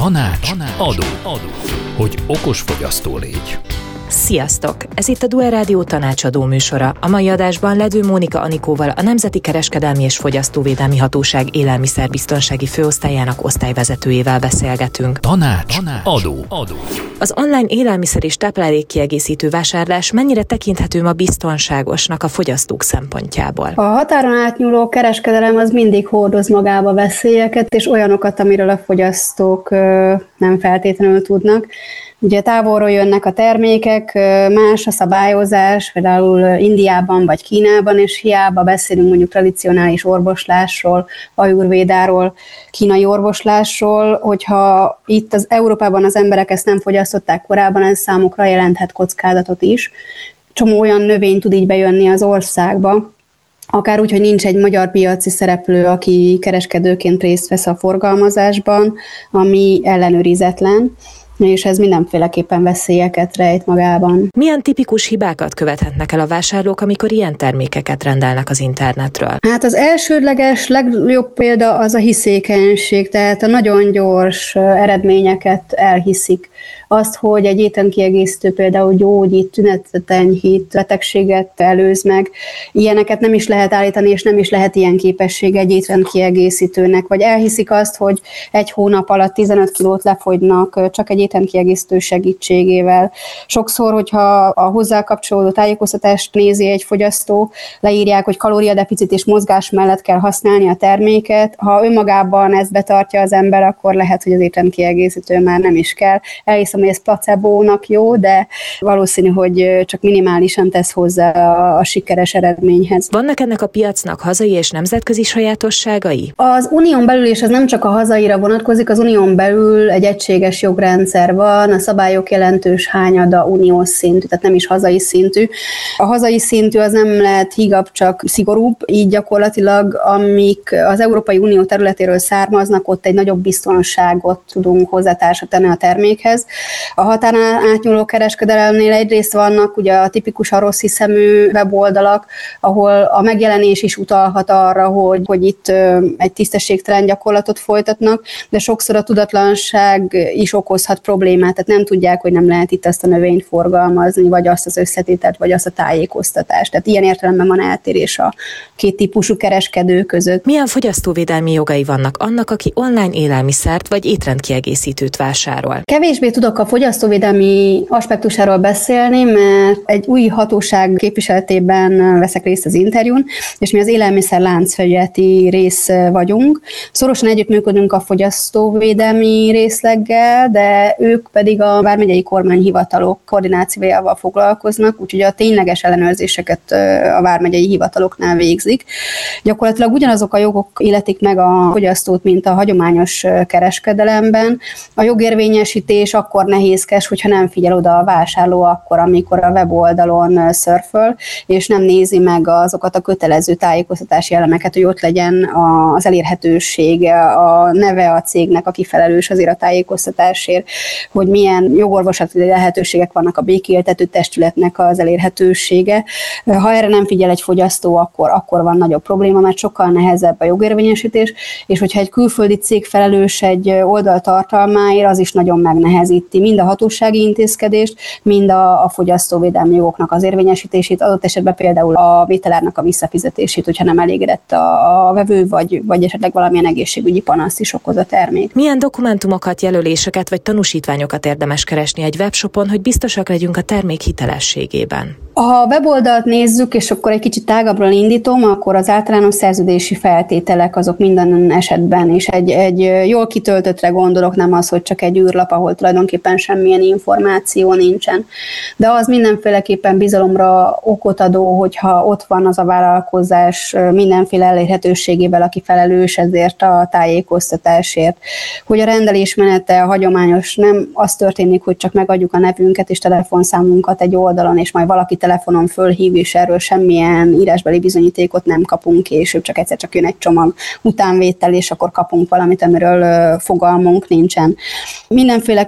Tanács. Adó. Hogy okos fogyasztó légy. Sziasztok! Ez itt a Duel Rádió tanácsadó műsora. A mai adásban Ledő Mónika Anikóval, a Nemzeti Kereskedelmi és Fogyasztóvédelmi Hatóság élelmiszerbiztonsági főosztályának osztályvezetőjével beszélgetünk. Tanács. Adó. Az online élelmiszer és táplálékkiegészítő vásárlás mennyire tekinthető ma biztonságosnak a fogyasztók szempontjából? A határon átnyúló kereskedelem az mindig hordoz magába veszélyeket, és olyanokat, amiről a fogyasztók nem feltétlenül tudnak. Ugye távolról jönnek a termékek, más a szabályozás, például Indiában vagy Kínában, és hiába beszélünk mondjuk tradicionális orvoslásról, ajurvédáról, kínai orvoslásról, hogyha itt az Európában az emberek ezt nem fogyasztották korábban, ez számukra jelenthet kockázatot is. Csomó olyan növény tud így bejönni az országba, akár úgy, hogy nincs egy magyar piaci szereplő, aki kereskedőként részt vesz a forgalmazásban, ami ellenőrizetlen, és ez mindenféleképpen veszélyeket rejt magában. Milyen tipikus hibákat követhetnek el a vásárlók, amikor ilyen termékeket rendelnek az internetről? Hát az elsődleges, legjobb példa az a hiszékenység, tehát a nagyon gyors eredményeket elhiszik. Azt, hogy egy étrendkiegészítő például gyógyít, tünetet enyhít, betegséget előz meg, ilyeneket nem is lehet állítani, és nem is lehet ilyen képessége egy étrendkiegészítőnek. Vagy elhiszik azt, hogy egy hónap alatt 15 kilót lefogynak csak egy étrendkiegészítő segítségével. Sokszor, hogyha a hozzá kapcsolódó tájékoztatást nézi egy fogyasztó, leírják, hogy kalóriadeficit és mozgás mellett kell használni a terméket. Ha önmagában ezt betartja az ember, akkor lehet, hogy az étrendkiegészítő már nem is kell. Elhiszem, hogy ez placebónak jó, de valószínű, hogy csak minimálisan tesz hozzá a sikeres eredményhez. Vannak ennek a piacnak hazai és nemzetközi sajátosságai? Az unión belül, és ez nem csak a hazaira vonatkozik, az unión belül egy egységes jogrendszer van, a szabályok jelentős hányada uniós szintű, tehát nem is hazai szintű. A hazai szintű az nem lehet hígabb, csak szigorúbb, így gyakorlatilag amik az Európai Unió területéről származnak, ott egy nagyobb biztonságot tudunk hozzátársat tenni a termékhez. A határon átnyúló kereskedelemnél egyrészt vannak ugye a tipikusan rossz hiszemű weboldalak, ahol a megjelenés is utalhat arra, hogy itt egy tisztességtelen gyakorlatot folytatnak, de sokszor a tudatlanság is okozhat problémát, tehát nem tudják, hogy nem lehet itt azt a növényt forgalmazni, vagy azt az összetételt, vagy azt a tájékoztatást. Tehát ilyen értelemben van eltérés a két típusú kereskedő között. Milyen fogyasztóvédelmi jogai vannak annak, aki online élelmiszert vagy étrendkiegészítőt vásárol? Kevésbé tudok a fogyasztóvédelmi aspektusáról beszélni, mert egy új hatóság képviseletében veszek részt az interjún, és mi az élelmiszer láncfelügyeleti rész vagyunk. Szorosan együttműködünk a fogyasztóvédelmi részleggel, de ők pedig a vármegyei kormányhivatalok koordinációjával foglalkoznak, úgyhogy a tényleges ellenőrzéseket a vármegyei hivataloknál végzik. Gyakorlatilag ugyanazok a jogok illetik meg a fogyasztót, mint a hagyományos kereskedelemben. A jogérvényesítés akkor nehézkes, hogyha nem figyel oda a vásárló akkor, amikor a weboldalon szörföl, és nem nézi meg azokat a kötelező tájékoztatási elemeket, hogy ott legyen az elérhetősége, a neve a cégnek, aki felelős azért a tájékoztatásért, hogy milyen jogorvoslati lehetőségek vannak a békéltető testületnek az elérhetősége. Ha erre nem figyel egy fogyasztó, akkor van nagyobb probléma, mert sokkal nehezebb a jogérvényesítés, és hogyha egy külföldi cég felelős egy oldal tartalmáért, az is nagyon megnehezíti mind a hatósági intézkedést, mind a fogyasztóvédelmi jogoknak az érvényesítését, adott esetben például a vételárnak a visszafizetését, hogyha nem elégedett a vevő, vagy esetleg valamilyen egészségügyi panaszt is okoz a termék. Milyen dokumentumokat, jelöléseket vagy tanúsítványokat érdemes keresni egy webshopon, hogy biztosak legyünk a termék hitelességében? Ha a weboldalt nézzük, és akkor egy kicsit tágabbról indítom, akkor az általános szerződési feltételek azok minden esetben, és egy jól kitöltöttre gondolok, nem az, hogy csak egy űrlap, ahol tulajdonképpen semmilyen információ nincsen. De az mindenféleképpen bizalomra okot adó, hogyha ott van az a vállalkozás mindenféle elérhetőségével, aki felelős ezért a tájékoztatásért. Hogy a rendelésmenete a hagyományos, nem az történik, hogy csak megadjuk a nevünket és telefonszámunkat egy oldalon, és majd valaki telefonon fölhív, és erről semmilyen írásbeli bizonyítékot nem kapunk később, csak egyszer csak jön egy csomag utánvétel, és akkor kapunk valamit, amiről fogalmunk nincsen. Mindenféleképpen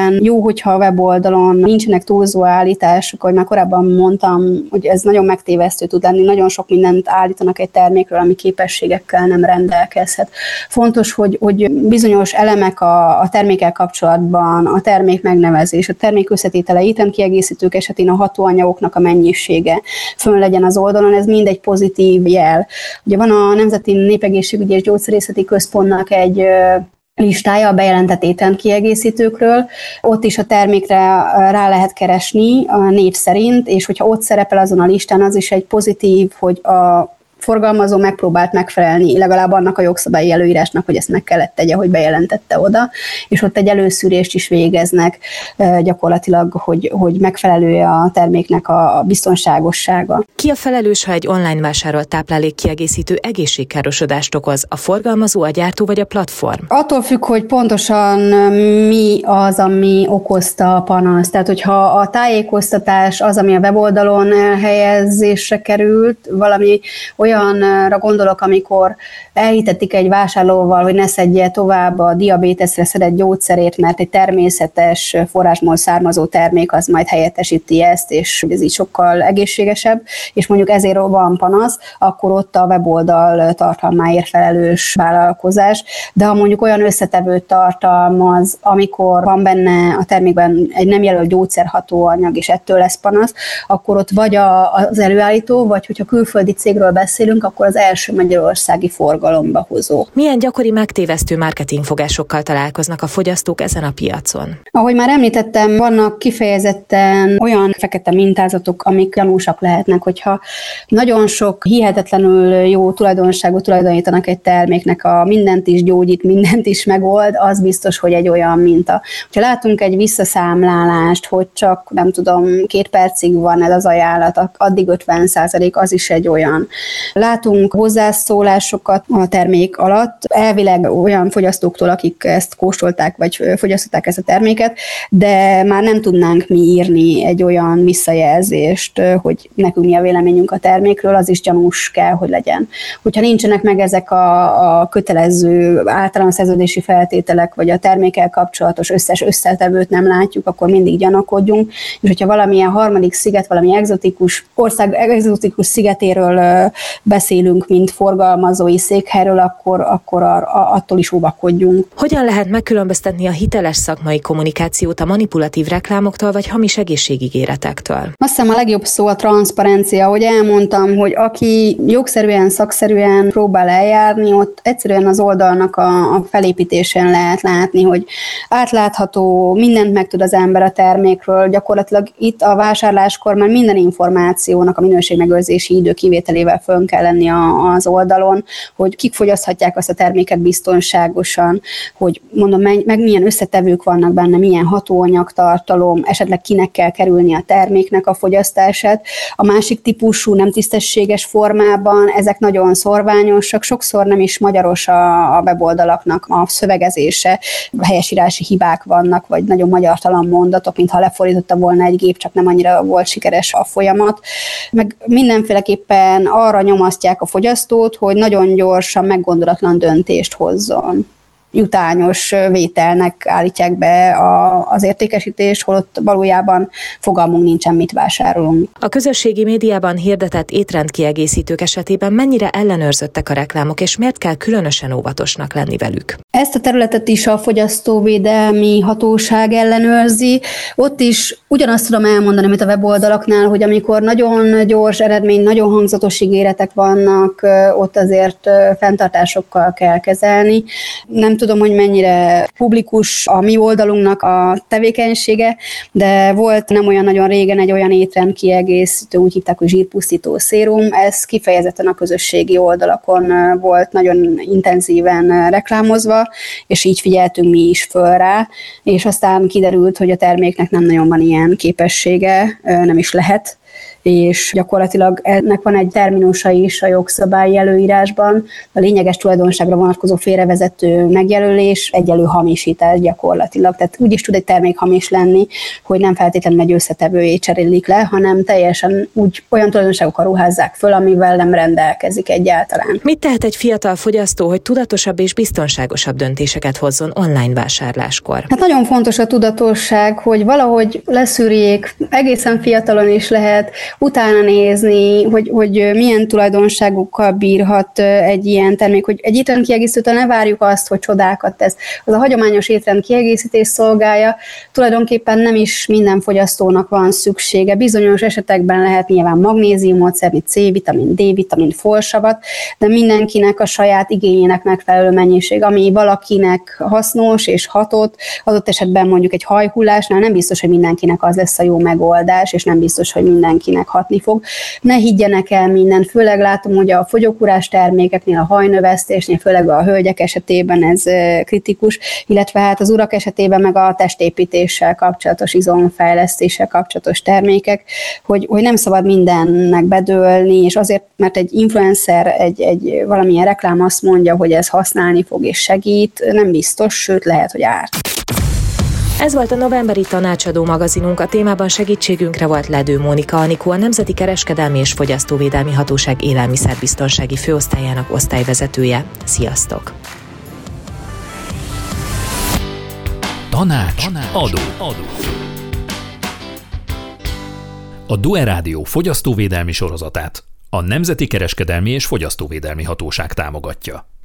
mindenképpen jó, hogyha a weboldalon nincsenek túlzó állítások, ahogy már korábban mondtam, hogy ez nagyon megtévesztő tud lenni, nagyon sok mindent állítanak egy termékről, ami képességekkel nem rendelkezhet. Fontos, hogy bizonyos elemek a termékkel kapcsolatban, a termék megnevezés, a termék összetétele, étrendkiegészítők esetén a hatóanyagoknak a mennyisége fönn legyen az oldalon, ez mind egy pozitív jel. Ugye van a Nemzeti Népegészségügyi és Gyógyszerészeti Központnak egy listája a bejelentett étrendkiegészítőkről, ott is a termékre rá lehet keresni a név szerint, és hogyha ott szerepel azon a listán, az is egy pozitív, hogy a forgalmazó megpróbált megfelelni legalább annak a jogszabályi előírásnak, hogy ezt meg kellett tegye, hogy bejelentette oda, és ott egy előszűrést is végeznek gyakorlatilag, hogy megfelelő a terméknek a biztonságossága. Ki a felelős, ha egy online vásárolt táplálékkiegészítő egészségkárosodást okoz? A forgalmazó, a gyártó vagy a platform? Attól függ, hogy pontosan mi az, ami okozta a panaszt. Tehát, hogyha a tájékoztatás az, ami a weboldalon elhelyezésre került, valami olyanra gondolok, amikor elhitették egy vásárlóval, hogy ne szedje tovább a diabéteszre szedett gyógyszerét, mert egy természetes forrásból származó termék az majd helyettesíti ezt, és ez így sokkal egészségesebb, és mondjuk ezért van panasz, akkor ott a weboldal tartalmáért felelős vállalkozás. De ha mondjuk olyan összetevőt tartalmaz, amikor van benne a termékben egy nem jelölt gyógyszerhatóanyag, és ettől lesz panasz, akkor ott vagy az előállító, vagy hogyha külföldi cégről beszélünk, akkor az első magyarországi forgalomba hozó. Milyen gyakori megtévesztő marketingfogásokkal találkoznak a fogyasztók ezen a piacon? Ahogy már említettem, vannak kifejezetten olyan fekete mintázatok, amik gyanúsak lehetnek, hogyha nagyon sok hihetetlenül jó tulajdonságot tulajdonítanak egy terméknek, a mindent is gyógyít, mindent is megold, az biztos, hogy egy olyan minta. Ha látunk egy visszaszámlálást, hogy csak, nem tudom, 2 percig van ez az ajánlat, addig 50%, az is egy olyan. Látunk hozzászólásokat a termék alatt, elvileg olyan fogyasztóktól, akik ezt kóstolták, vagy fogyasztották ezt a terméket, de már nem tudnánk mi írni egy olyan visszajelzést, hogy nekünk mi a véleményünk a termékről, az is gyanús kell, hogy legyen. Hogyha nincsenek meg ezek a kötelező általános szerződési feltételek, vagy a termékkel kapcsolatos összes összetevőt nem látjuk, akkor mindig gyanakodjunk, és hogyha valamilyen harmadik sziget, valami egzotikus ország egzotikus szigetéről beszélünk, mint forgalmazói székhelyről, akkor attól is óvakodjunk. Hogyan lehet megkülönböztetni a hiteles szakmai kommunikációt a manipulatív reklámoktól vagy hamis egészségígéretektől? Azt hiszem a legjobb szó a transzparencia, ahogy elmondtam, hogy aki jogszerűen, szakszerűen próbál eljárni, ott egyszerűen az oldalnak a felépítésén lehet látni, hogy átlátható, mindent megtud az ember a termékről, gyakorlatilag itt a vásárláskor már minden információnak a minőségmegőrzési idő kivételével fönn kell lenni az oldalon, hogy kik fogyaszthatják azt a terméket biztonságosan, hogy mondom, meg milyen összetevők vannak benne, milyen hatóanyagtartalom, esetleg kinek kell kerülni a terméknek a fogyasztását. A másik típusú nem tisztességes formában, ezek nagyon szorványosak, sokszor nem is magyaros a weboldalaknak a szövegezése, helyesírási hibák vannak, vagy nagyon magyartalan mondatok, mintha lefordította volna egy gép, csak nem annyira volt sikeres a folyamat. Meg mindenféleképpen arra nyomasztják a fogyasztót, hogy nagyon gyorsan, meggondolatlan döntést hozzon. Jutányos vételnek állítják be az értékesítést, holott valójában fogalmunk nincsen, mit vásárolunk. A közösségi médiában hirdetett étrendkiegészítők esetében mennyire ellenőrzöttek a reklámok, és miért kell különösen óvatosnak lenni velük? Ezt a területet is a Fogyasztóvédelmi Hatóság ellenőrzi. Ott is ugyanazt tudom elmondani, mint a weboldalaknál, hogy amikor nagyon gyors eredmény, nagyon hangzatos ígéretek vannak, ott azért fenntartásokkal kell kezelni. Nem tudom, hogy mennyire publikus a mi oldalunknak a tevékenysége, de volt nem olyan nagyon régen egy olyan étrendkiegészítő, úgy hívták, hogy zsírpusztító szérum, ez kifejezetten a közösségi oldalakon volt nagyon intenzíven reklámozva, és így figyeltünk mi is föl rá, és aztán kiderült, hogy a terméknek nem nagyon van ilyen képessége, nem is lehet, és gyakorlatilag ennek van egy terminusa is a jogszabályi előírásban, a lényeges tulajdonságra vonatkozó félrevezető megjelölés egyenlő hamisítás gyakorlatilag. Tehát úgy is tud egy termék hamis lenni, hogy nem feltétlenül egy összetevőjét cserélik le, hanem teljesen olyan tulajdonságokkal ruházzák föl, amivel nem rendelkezik egyáltalán. Mit tehet egy fiatal fogyasztó, hogy tudatosabb és biztonságosabb döntéseket hozzon online vásárláskor? Hát nagyon fontos a tudatosság, hogy valahogy leszűrjék, egészen fiatalon is lehet utána nézni, hogy milyen tulajdonságokkal bírhat egy ilyen termék, hogy egy étrendkiegészítőtől ne várjuk azt, hogy csodákat tesz. Az a hagyományos étrendkiegészítés szolgálja, tulajdonképpen nem is minden fogyasztónak van szüksége. Bizonyos esetekben lehet nyilván magnéziumot szedni, C-vitamin, D-vitamin, folsavat, de mindenkinek a saját igényének megfelelő mennyiség, ami valakinek hasznos és hatott, adott esetben mondjuk egy hajhullásnál nem biztos, hogy mindenkinek az lesz a jó megoldás, és nem biztos, hogy mindenkinek hatni fog. Ne higgyenek el mindent, főleg látom, hogy a fogyókúrás termékeknél, a hajnövesztésnél, főleg a hölgyek esetében ez kritikus, illetve hát az urak esetében meg a testépítéssel kapcsolatos, izomfejlesztéssel kapcsolatos termékek, hogy nem szabad mindennek bedőlni, és azért, mert egy influencer, egy valamilyen reklám azt mondja, hogy ez használni fog és segít, nem biztos, sőt lehet, hogy árt. Ez volt a novemberi tanácsadó magazinunk, a témában segítségünkre volt Ledő Mónika Anikó, a Nemzeti Kereskedelmi és Fogyasztóvédelmi Hatóság élelmiszerbiztonsági főosztályának osztályvezetője. Sziasztok! Tanácsadó. A Duer Rádió fogyasztóvédelmi sorozatát a Nemzeti Kereskedelmi és Fogyasztóvédelmi Hatóság támogatja.